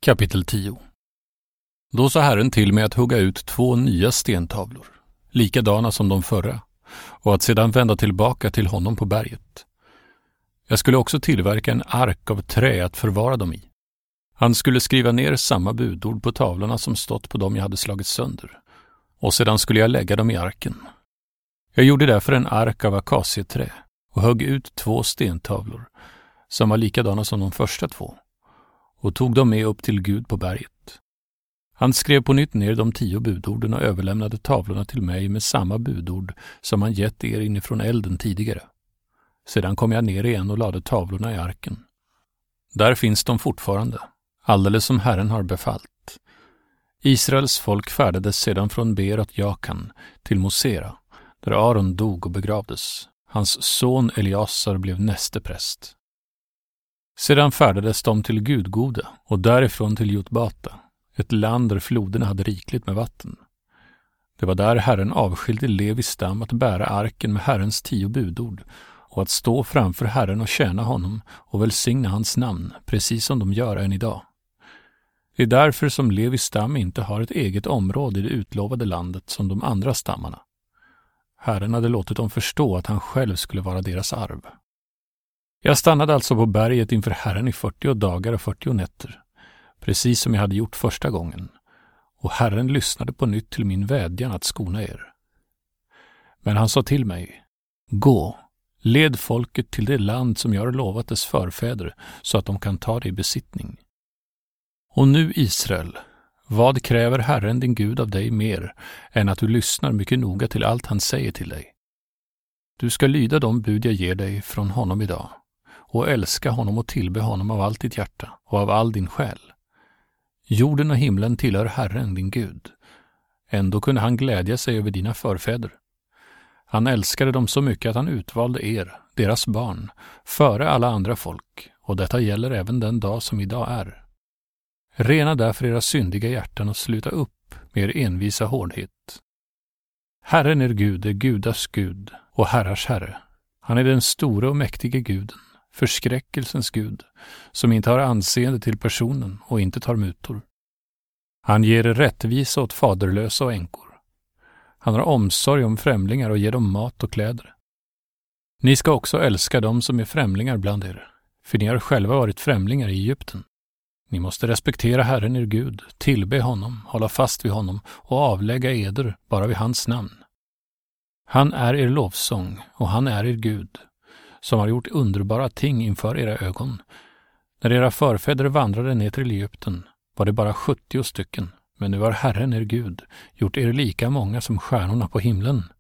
Kapitel 10. Då sa Herren till mig att hugga ut 2 nya stentavlor, likadana som de förra, och att sedan vända tillbaka till honom på berget. Jag skulle också tillverka en ark av trä att förvara dem i. Han skulle skriva ner samma budord på tavlorna som stått på dem jag hade slagit sönder, och sedan skulle jag lägga dem i arken. Jag gjorde därför en ark av akacieträ och högg ut 2 stentavlor, som var likadana som de första 2, och tog dem med upp till Gud på berget. Han skrev på nytt ner de 10 budorden och överlämnade tavlorna till mig med samma budord som han gett er inifrån elden tidigare. Sedan kom jag ner igen och lade tavlorna i arken. Där finns de fortfarande, alldeles som Herren har befallt. Israels folk färdades sedan från Berot Jakan till Mosera, där Aron dog och begravdes. Hans son Eliasar blev näste präst. Sedan färdades de till Gudgode och därifrån till Jotbata, ett land där floderna hade rikligt med vatten. Det var där Herren avskilde Levis stam att bära arken med Herrens 10 budord och att stå framför Herren och tjäna honom och välsigna hans namn, precis som de gör än idag. Det är därför som Levis stam inte har ett eget område i det utlovade landet som de andra stammarna. Herren hade låtit dem förstå att han själv skulle vara deras arv. Jag stannade alltså på berget inför Herren i 40 dagar och 40 nätter, precis som jag hade gjort första gången, och Herren lyssnade på nytt till min vädjan att skona er. Men han sa till mig: gå, led folket till det land som jag har lovat dess förfäder, så att de kan ta det i besittning. Och nu, Israel, vad kräver Herren din Gud av dig mer än att du lyssnar mycket noga till allt han säger till dig? Du ska lyda de bud jag ger dig från honom idag, och älska honom och tillbe honom av allt ditt hjärta och av all din själ. Jorden och himlen tillhör Herren din Gud. Ändå kunde han glädja sig över dina förfäder. Han älskade dem så mycket att han utvalde er, deras barn, före alla andra folk, och detta gäller även den dag som idag är. Rena därför era syndiga hjärtan och sluta upp med er envisa hårdhet. Herren er Gud är gudars Gud och herrars Herre. Han är den store och mäktige Guden, förskräckelsens Gud, som inte har anseende till personen och inte tar mutor. Han ger rättvisa åt faderlösa och änkor. Han har omsorg om främlingar och ger dem mat och kläder. Ni ska också älska dem som är främlingar bland er, för ni har själva varit främlingar i Egypten. Ni måste respektera Herren er Gud, tillbe honom, hålla fast vid honom och avlägga eder bara vid hans namn. Han är er lovsång och han är er Gud, som har gjort underbara ting inför era ögon. När era förfäder vandrade ner till Egypten var det bara 70 stycken, men nu har Herren er Gud gjort er lika många som stjärnorna på himlen.